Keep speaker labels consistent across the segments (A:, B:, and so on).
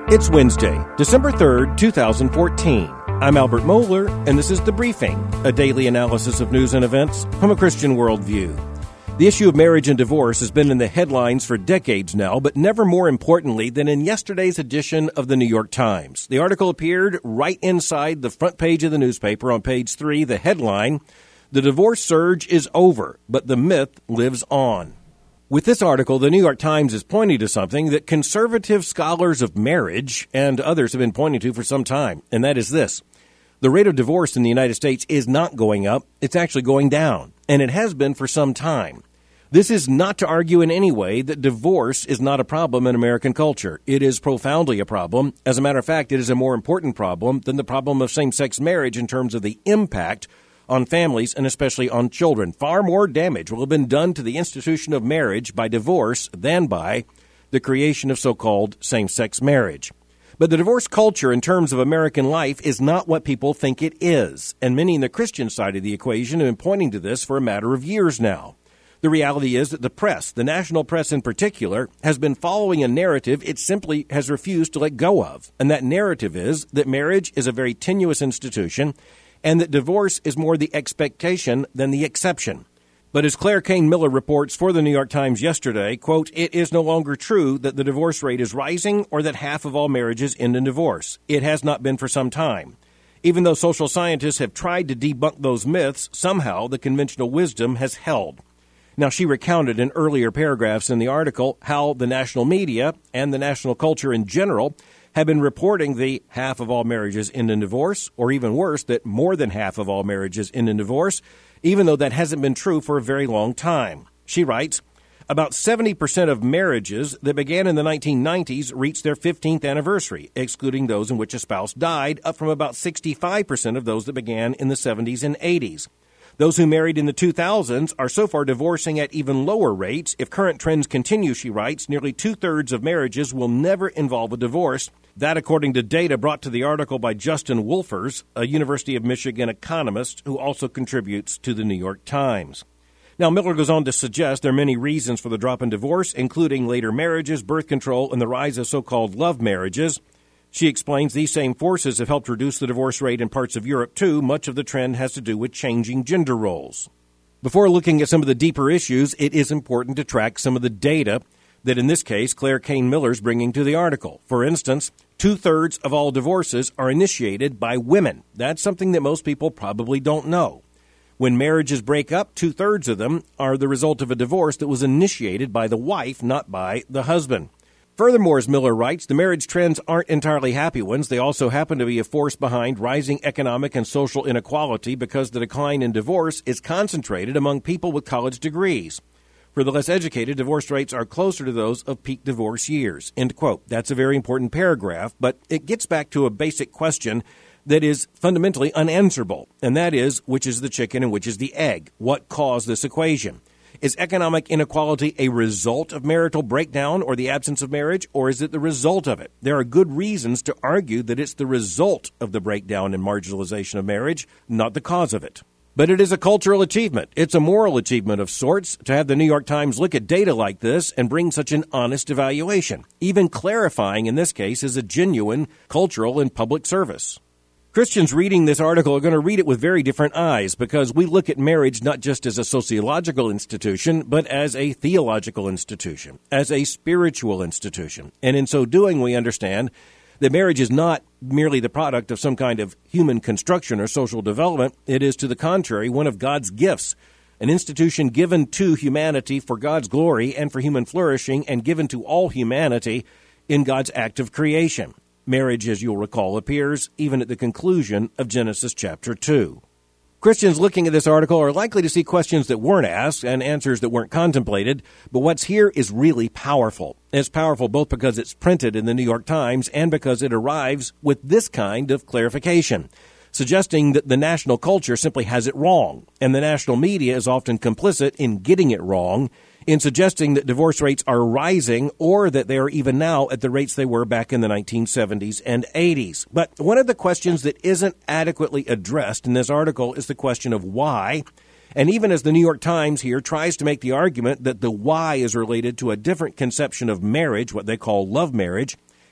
A: It's Wednesday, December 3rd, 2014. I'm Albert Mohler, and this is The Briefing, a daily analysis of news and events from a Christian worldview. The issue of marriage and divorce has been in the headlines for decades now, but never more importantly than in yesterday's edition of the New York Times. The article appeared right inside the front page of the newspaper on page 3, the headline, "The divorce surge is over, but the myth lives on." With this article, the New York Times is pointing to something that conservative scholars of marriage and others have been pointing to for some time, and that is this. The rate of divorce in the United States is not going up, it's actually going down, and it has been for some time. This is not to argue in any way that divorce is not a problem in American culture. It is profoundly a problem. As a matter of fact, it is a more important problem than the problem of same-sex marriage in terms of the impact on families and especially on children. Far more damage will have been done to the institution of marriage by divorce than by the creation of so-called same-sex marriage. But the divorce culture in terms of American life is not what people think it is, and many in the Christian side of the equation have been pointing to this for a matter of years now. The reality is that the press, the national press in particular, has been following a narrative it simply has refused to let go of. And that narrative is that marriage is a very tenuous institution and that divorce is more the expectation than the exception. But as Claire Kane Miller reports for the New York Times yesterday, quote, "It is no longer true that the divorce rate is rising or that half of all marriages end in divorce. It has not been for some time. Even though social scientists have tried to debunk those myths, somehow the conventional wisdom has held." Now, she recounted in earlier paragraphs in the article how the national media and the national culture in general have been reporting the half of all marriages end in divorce, or even worse, that more than half of all marriages end in divorce, even though that hasn't been true for a very long time. She writes, about 70% of marriages that began in the 1990s reached their 15th anniversary, excluding those in which a spouse died, up from about 65% of those that began in the 70s and 80s. Those who married in the 2000s are so far divorcing at even lower rates. If current trends continue, she writes, nearly two-thirds of marriages will never involve a divorce. That according to data brought to the article by Justin Wolfers, a University of Michigan economist who also contributes to the New York Times. Now, Miller goes on to suggest there are many reasons for the drop in divorce, including later marriages, birth control, and the rise of so-called love marriages. She explains these same forces have helped reduce the divorce rate in parts of Europe, too. Much of the trend has to do with changing gender roles. Before looking at some of the deeper issues, it is important to track some of the data that, in this case, Claire Kane Miller's bringing to the article. For instance, two-thirds of all divorces are initiated by women. That's something that most people probably don't know. When marriages break up, two-thirds of them are the result of a divorce that was initiated by the wife, not by the husband. Furthermore, as Miller writes, the marriage trends aren't entirely happy ones. They also happen to be a force behind rising economic and social inequality because the decline in divorce is concentrated among people with college degrees. For the less educated, divorce rates are closer to those of peak divorce years. End quote. That's a very important paragraph, but it gets back to a basic question that is fundamentally unanswerable, and that is, which is the chicken and which is the egg? What caused this equation? Is economic inequality a result of marital breakdown or the absence of marriage, or is it the result of it? There are good reasons to argue that it's the result of the breakdown and marginalization of marriage, not the cause of it. But it is a cultural achievement. It's a moral achievement of sorts to have the New York Times look at data like this and bring such an honest evaluation. Even clarifying in this case is a genuine cultural and public service. Christians reading this article are going to read it with very different eyes because we look at marriage not just as a sociological institution, but as a theological institution, as a spiritual institution. And in so doing, we understand that marriage is not merely the product of some kind of human construction or social development. It is, to the contrary, one of God's gifts, an institution given to humanity for God's glory and for human flourishing and given to all humanity in God's act of creation. Marriage, as you'll recall, appears even at the conclusion of Genesis chapter 2. Christians looking at this article are likely to see questions that weren't asked and answers that weren't contemplated, but what's here is really powerful. It's powerful both because it's printed in the New York Times and because it arrives with this kind of clarification, suggesting that the national culture simply has it wrong, and the national media is often complicit in getting it wrong, in suggesting that divorce rates are rising or that they are even now at the rates they were back in the 1970s and 80s. But one of the questions that isn't adequately addressed in this article is the question of why. And even as the New York Times here tries to make the argument that the why is related to a different conception of marriage, what they call love marriage,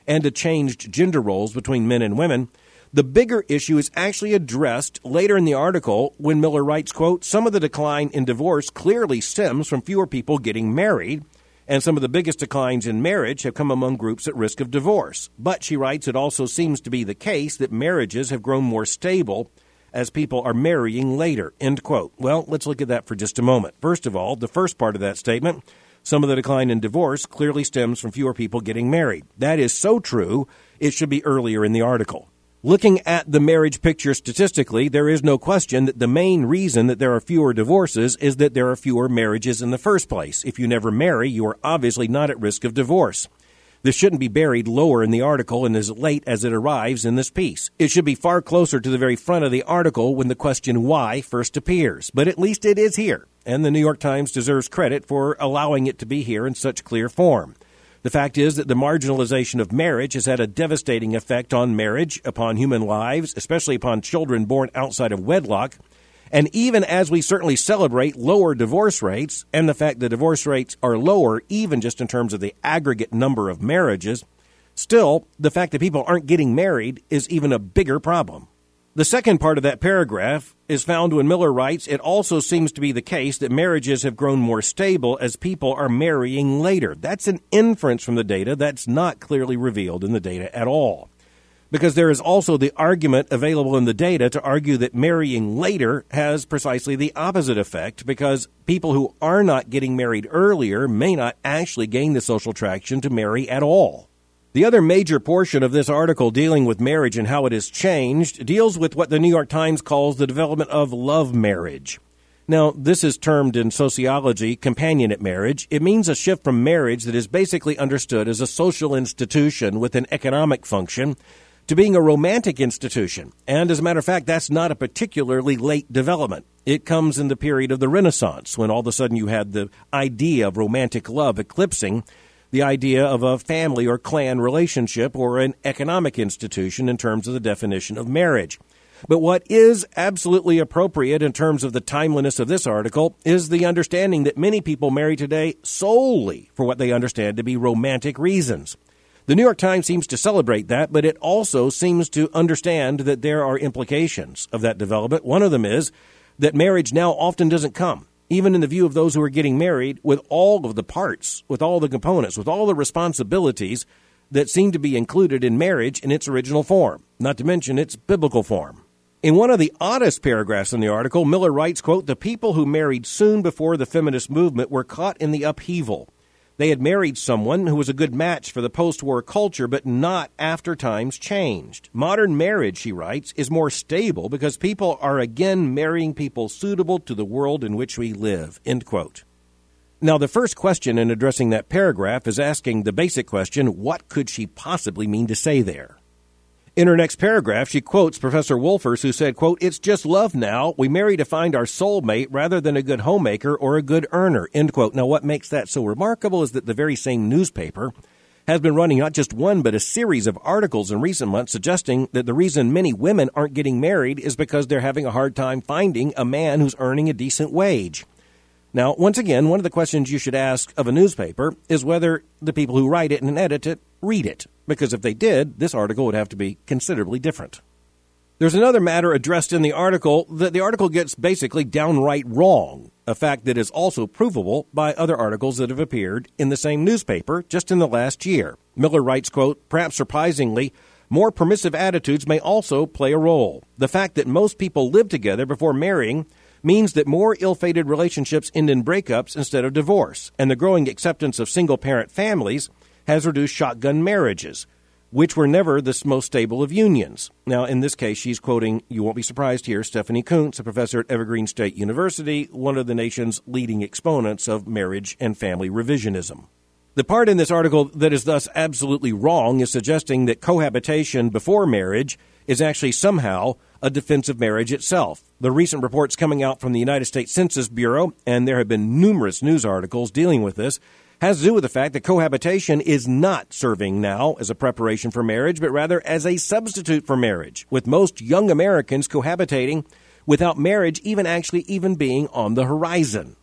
A: and to changed gender roles between men and women, the bigger issue is actually addressed later in the article when Miller writes, quote, some of the decline in divorce clearly stems from fewer people getting married, and some of the biggest declines in marriage have come among groups at risk of divorce. But, she writes, it also seems to be the case that marriages have grown more stable as people are marrying later, end quote. Well, let's look at that for just a moment. First of all, the first part of that statement, some of the decline in divorce clearly stems from fewer people getting married. That is so true, it should be earlier in the article. Looking at the marriage picture statistically, there is no question that the main reason that there are fewer divorces is that there are fewer marriages in the first place. If you never marry, you are obviously not at risk of divorce. This shouldn't be buried lower in the article and as late as it arrives in this piece. It should be far closer to the very front of the article when the question why first appears. But at least it is here, and the New York Times deserves credit for allowing it to be here in such clear form. The fact is that the marginalization of marriage has had a devastating effect on marriage, upon human lives, especially upon children born outside of wedlock. And even as we certainly celebrate lower divorce rates and the fact that divorce rates are lower, even just in terms of the aggregate number of marriages, still, the fact that people aren't getting married is even a bigger problem. The second part of that paragraph is found when Miller writes, it also seems to be the case that marriages have grown more stable as people are marrying later. That's an inference from the data that's not clearly revealed in the data at all. Because there is also the argument available in the data to argue that marrying later has precisely the opposite effect, because people who are not getting married earlier may not actually gain the social traction to marry at all. The other major portion of this article dealing with marriage and how it has changed deals with what the New York Times calls the development of love marriage. Now, this is termed in sociology companionate marriage. It means a shift from marriage that is basically understood as a social institution with an economic function to being a romantic institution. And as a matter of fact, that's not a particularly late development. It comes in the period of the Renaissance, when all of a sudden you had the idea of romantic love eclipsing the idea of a family or clan relationship or an economic institution in terms of the definition of marriage. But what is absolutely appropriate in terms of the timeliness of this article is the understanding that many people marry today solely for what they understand to be romantic reasons. The New York Times seems to celebrate that, but it also seems to understand that there are implications of that development. One of them is that marriage now often doesn't come, even in the view of those who are getting married, with all of the parts, with all the components, with all the responsibilities that seem to be included in marriage in its original form, not to mention its biblical form. In one of the oddest paragraphs in the article, Miller writes, quote, the people who married soon before the feminist movement were caught in the upheaval. They had married someone who was a good match for the post-war culture, but not after times changed. Modern marriage, she writes, is more stable because people are again marrying people suitable to the world in which we live, end quote. Now, the first question in addressing that paragraph is asking the basic question, what could she possibly mean to say there? In her next paragraph, she quotes Professor Wolfers, who said, quote, it's just love now. We marry to find our soulmate rather than a good homemaker or a good earner, end quote. Now, what makes that so remarkable is that the very same newspaper has been running not just one, but a series of articles in recent months suggesting that the reason many women aren't getting married is because they're having a hard time finding a man who's earning a decent wage. Now, once again, one of the questions you should ask of a newspaper is whether the people who write it and edit it read it, because if they did, this article would have to be considerably different. There's another matter addressed in the article that the article gets basically downright wrong, a fact that is also provable by other articles that have appeared in the same newspaper just in the last year. Miller writes, quote, perhaps surprisingly, more permissive attitudes may also play a role. The fact that most people live together before marrying means that more ill-fated relationships end in breakups instead of divorce, and the growing acceptance of single-parent families has reduced shotgun marriages, which were never the most stable of unions. Now, in this case, she's quoting, you won't be surprised here, Stephanie Kuntz, a professor at Evergreen State University, one of the nation's leading exponents of marriage and family revisionism. The part in this article that is thus absolutely wrong is suggesting that cohabitation before marriage is actually somehow a defense of marriage itself. The recent reports coming out from the United States Census Bureau, and there have been numerous news articles dealing with this, has to do with the fact that cohabitation is not serving now as a preparation for marriage, but rather as a substitute for marriage, with most young Americans cohabitating without marriage even being on the horizon.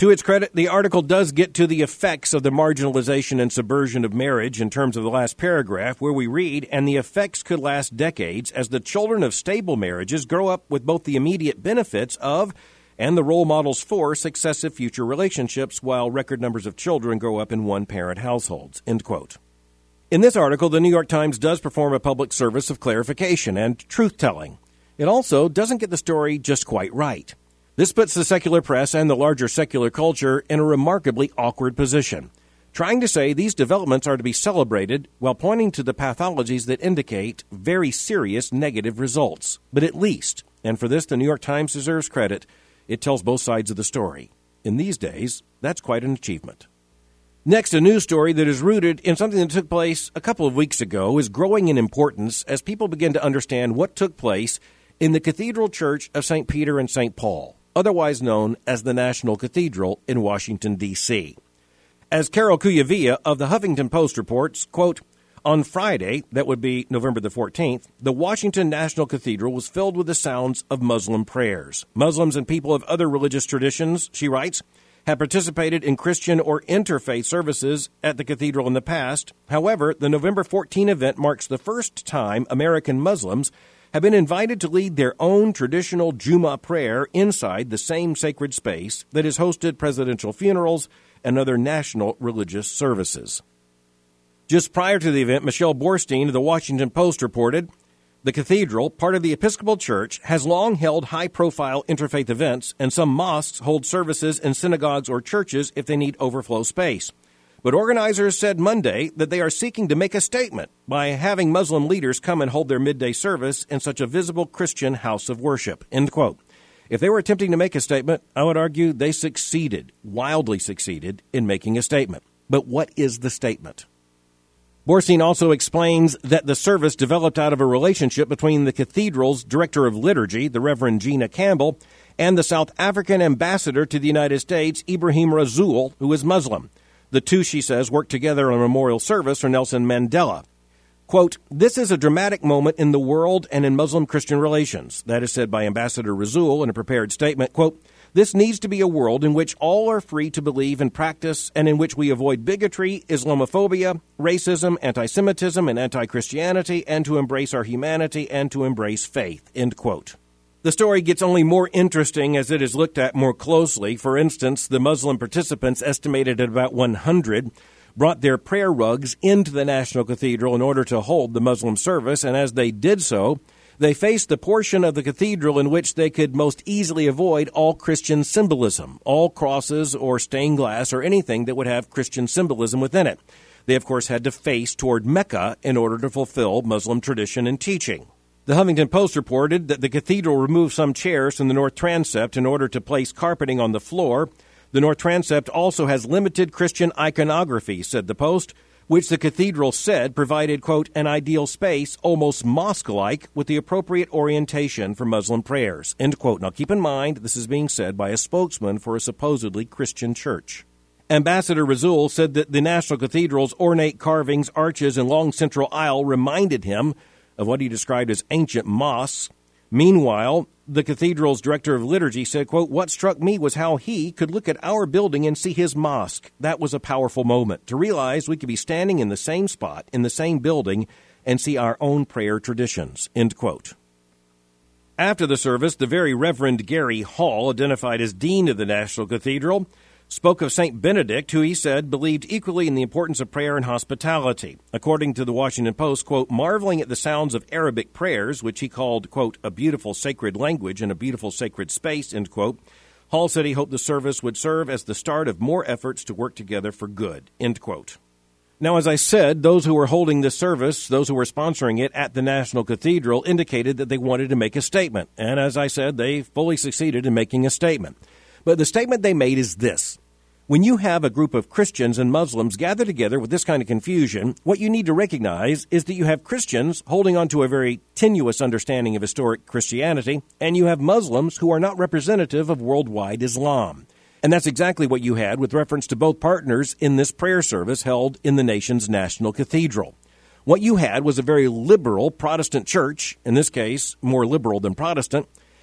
A: To its credit, the article does get to the effects of the marginalization and subversion of marriage in terms of the last paragraph, where we read, and the effects could last decades as the children of stable marriages grow up with both the immediate benefits of and the role models for successive future relationships, while record numbers of children grow up in one-parent households. End quote. In this article, the New York Times does perform a public service of clarification and truth-telling. It also doesn't get the story just quite right. This puts the secular press and the larger secular culture in a remarkably awkward position, trying to say these developments are to be celebrated while pointing to the pathologies that indicate very serious negative results. But at least, and for this the New York Times deserves credit, it tells both sides of the story. In these days, that's quite an achievement. Next, a news story that is rooted in something that took place a couple of weeks ago is growing in importance as people begin to understand what took place in the Cathedral Church of St. Peter and St. Paul, otherwise known as the National Cathedral in Washington, D.C. As Carol Cuyavilla of the Huffington Post reports, quote, on Friday, that would be November the 14th, the Washington National Cathedral was filled with the sounds of Muslim prayers. Muslims and people of other religious traditions, she writes, have participated in Christian or interfaith services at the cathedral in the past. However, the November 14 event marks the first time American Muslims have been invited to lead their own traditional Jummah prayer inside the same sacred space that has hosted presidential funerals and other national religious services. Just prior to the event, Michelle Borstein of the Washington Post reported, the cathedral, part of the Episcopal Church, has long held high-profile interfaith events, and some mosques hold services in synagogues or churches if they need overflow space. But organizers said Monday that they are seeking to make a statement by having Muslim leaders come and hold their midday service in such a visible Christian house of worship. End quote. If they were attempting to make a statement, I would argue they succeeded, wildly succeeded, in making a statement. But what is the statement? Borstein also explains that the service developed out of a relationship between the cathedral's director of liturgy, the Reverend Gina Campbell, and the South African ambassador to the United States, Ibrahim Rasool, who is Muslim. The two, she says, worked together on a memorial service for Nelson Mandela. Quote, this is a dramatic moment in the world and in Muslim-Christian relations. That is said by Ambassador Rasool in a prepared statement. Quote, this needs to be a world in which all are free to believe and practice and in which we avoid bigotry, Islamophobia, racism, anti-Semitism, and anti-Christianity, and to embrace our humanity and to embrace faith. End quote. The story gets only more interesting as it is looked at more closely. For instance, the Muslim participants, estimated at about 100, brought their prayer rugs into the National Cathedral in order to hold the Muslim service, and as they did so, they faced the portion of the cathedral in which they could most easily avoid all Christian symbolism, all crosses or stained glass or anything that would have Christian symbolism within it. They, of course, had to face toward Mecca in order to fulfill Muslim tradition and teaching. The Huffington Post reported that the cathedral removed some chairs from the north transept in order to place carpeting on the floor. The north transept also has limited Christian iconography, said the Post, which the cathedral said provided, quote, an ideal space, almost mosque-like, with the appropriate orientation for Muslim prayers, end quote. Now keep in mind, this is being said by a spokesman for a supposedly Christian church. Ambassador Rasool said that the National Cathedral's ornate carvings, arches, and long central aisle reminded him of what he described as ancient mosques. Meanwhile, the cathedral's director of liturgy said, quote, what struck me was how he could look at our building and see his mosque. That was a powerful moment, to realize we could be standing in the same spot, in the same building, and see our own prayer traditions, end quote. After the service, the very Reverend Gary Hall, identified as Dean of the National Cathedral, spoke of St. Benedict, who he said believed equally in the importance of prayer and hospitality. According to the Washington Post, quote, marveling at the sounds of Arabic prayers, which he called, quote, a beautiful sacred language and a beautiful sacred space, end quote, Hall said he hoped the service would serve as the start of more efforts to work together for good, end quote. Now, as I said, those who were holding this service, those who were sponsoring it at the National Cathedral, indicated that they wanted to make a statement. And as I said, they fully succeeded in making a statement. But the statement they made is this. When you have a group of Christians and Muslims gather together with this kind of confusion, what you need to recognize is that you have Christians holding on to a very tenuous understanding of historic Christianity, and you have Muslims who are not representative of worldwide Islam. And that's exactly what you had with reference to both partners in this prayer service held in the nation's National Cathedral. What you had was a very liberal Protestant church, in this case more liberal than Protestant,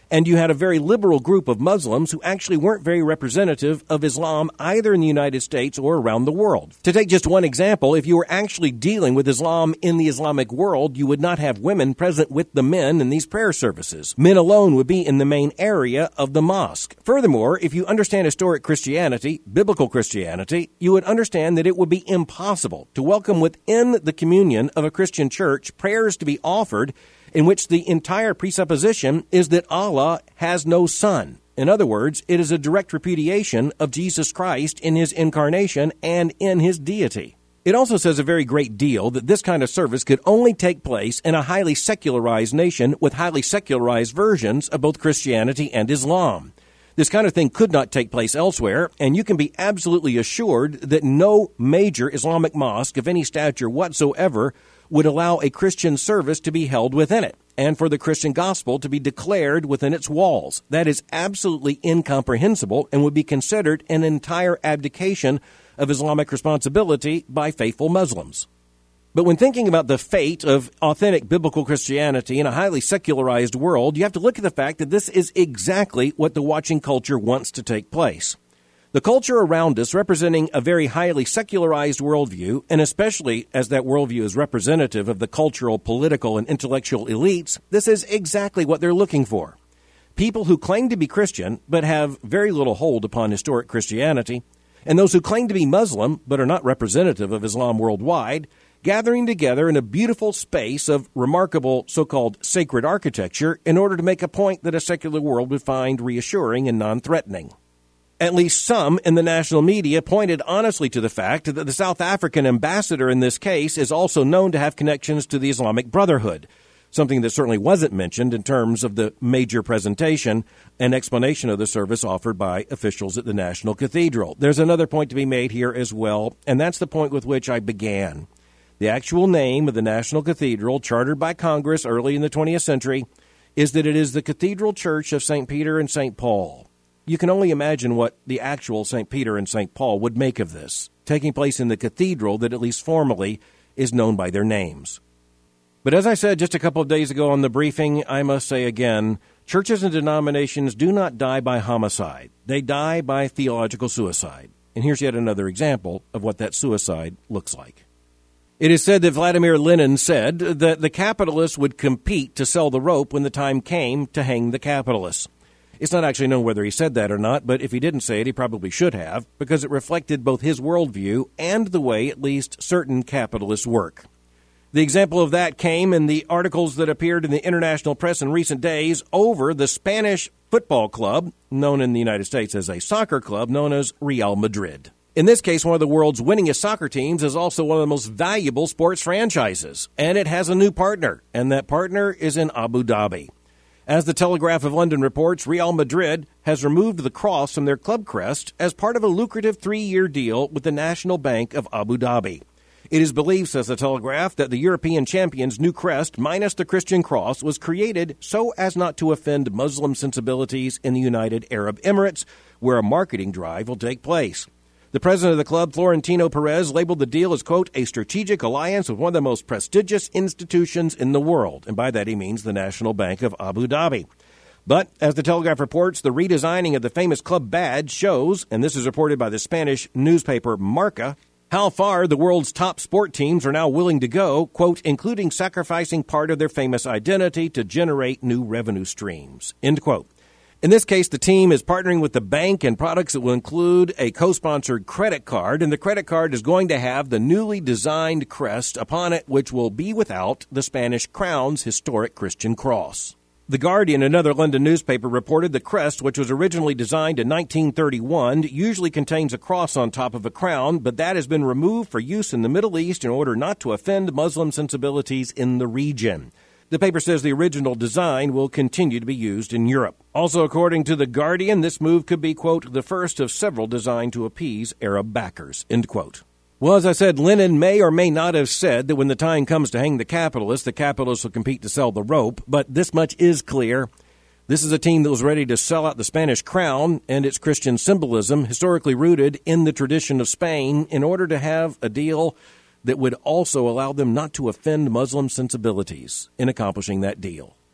A: And you had a very liberal group of Muslims who actually weren't very representative of Islam either in the United States or around the world. To take just one example, if you were actually dealing with Islam in the Islamic world, you would not have women present with the men in these prayer services. Men alone would be in the main area of the mosque. Furthermore, if you understand historic Christianity, biblical Christianity, you would understand that it would be impossible to welcome within the communion of a Christian church prayers to be offered in which the entire presupposition is that Allah has no son. In other words, it is a direct repudiation of Jesus Christ in his incarnation and in his deity. It also says a very great deal that this kind of service could only take place in a highly secularized nation with highly secularized versions of both Christianity and Islam. This kind of thing could not take place elsewhere, and you can be absolutely assured that no major Islamic mosque of any stature whatsoever would allow a Christian service to be held within it, and for the Christian gospel to be declared within its walls. That is absolutely incomprehensible and would be considered an entire abdication of Islamic responsibility by faithful Muslims. But when thinking about the fate of authentic biblical Christianity in a highly secularized world, you have to look at the fact that this is exactly what the watching culture wants to take place. The culture around us representing a very highly secularized worldview, and especially as that worldview is representative of the cultural, political, and intellectual elites, this is exactly what they're looking for. People who claim to be Christian but have very little hold upon historic Christianity, and those who claim to be Muslim but are not representative of Islam worldwide, gathering together in a beautiful space of remarkable so-called sacred architecture in order to make a point that a secular world would find reassuring and non-threatening. At least some in the national media pointed honestly to the fact that the South African ambassador in this case is also known to have connections to the Islamic Brotherhood, something that certainly wasn't mentioned in terms of the major presentation and explanation of the service offered by officials at the National Cathedral. There's another point to be made here as well, and that's the point with which I began. The actual name of the National Cathedral, chartered by Congress early in the 20th century, is that it is the Cathedral Church of St. Peter and St. Paul. You can only imagine what the actual St. Peter and St. Paul would make of this, taking place in the cathedral that at least formally is known by their names. But as I said just a couple of days ago on the briefing, I must say again, churches and denominations do not die by homicide. They die by theological suicide. And here's yet another example of what that suicide looks like. It is said that Vladimir Lenin said that the capitalists would compete to sell the rope when the time came to hang the capitalists. It's not actually known whether he said that or not, but if he didn't say it, he probably should have, because it reflected both his worldview and the way at least certain capitalists work. The example of that came in the articles that appeared in the international press in recent days over the Spanish football club, known in the United States as a soccer club, known as Real Madrid. In this case, one of the world's winningest soccer teams is also one of the most valuable sports franchises, and it has a new partner, and that partner is in Abu Dhabi. As the Telegraph of London reports, Real Madrid has removed the cross from their club crest as part of a lucrative 3-year deal with the National Bank of Abu Dhabi. It is believed, says the Telegraph, that the European champion's new crest, minus the Christian cross, was created so as not to offend Muslim sensibilities in the United Arab Emirates, where a marketing drive will take place. The president of the club, Florentino Perez, labeled the deal as, quote, a strategic alliance with one of the most prestigious institutions in the world. And by that he means the National Bank of Abu Dhabi. But, as the Telegraph reports, the redesigning of the famous club badge shows, and this is reported by the Spanish newspaper Marca, how far the world's top sport teams are now willing to go, quote, including sacrificing part of their famous identity to generate new revenue streams, end quote. In this case, the team is partnering with the bank and products that will include a co-sponsored credit card, and the credit card is going to have the newly designed crest upon it, which will be without the Spanish crown's historic Christian cross. The Guardian, another London newspaper, reported the crest, which was originally designed in 1931, usually contains a cross on top of a crown, but that has been removed for use in the Middle East in order not to offend Muslim sensibilities in the region. The paper says the original design will continue to be used in Europe. Also, according to The Guardian, this move could be, quote, the first of several designed to appease Arab backers, end quote. Well, as I said, Lenin may or may not have said that when the time comes to hang the capitalists will compete to sell the rope, but this much is clear. This is a team that was ready to sell out the Spanish crown and its Christian symbolism, historically rooted in the tradition of Spain, in order to have a deal that would also allow them not to offend Muslim sensibilities in accomplishing that deal.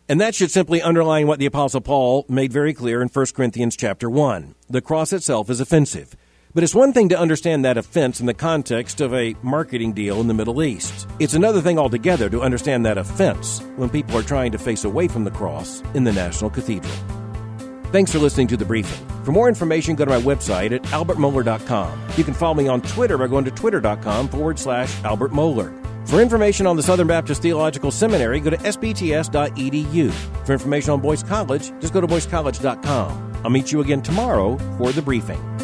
A: And that should simply underline what the Apostle Paul made very clear in 1 Corinthians chapter 1. The cross itself is offensive. But it's one thing to understand that offense in the context of a marketing deal in the Middle East. It's another thing altogether to understand that offense when people are trying to face away from the cross in the National Cathedral. Thanks for listening to The Briefing. For more information, go to my website at albertmohler.com. You can follow me on Twitter by going to twitter.com/Albert Mohler. For information on the Southern Baptist Theological Seminary, go to sbts.edu. For information on Boyce College, just go to boycecollege.com. I'll meet you again tomorrow for The Briefing.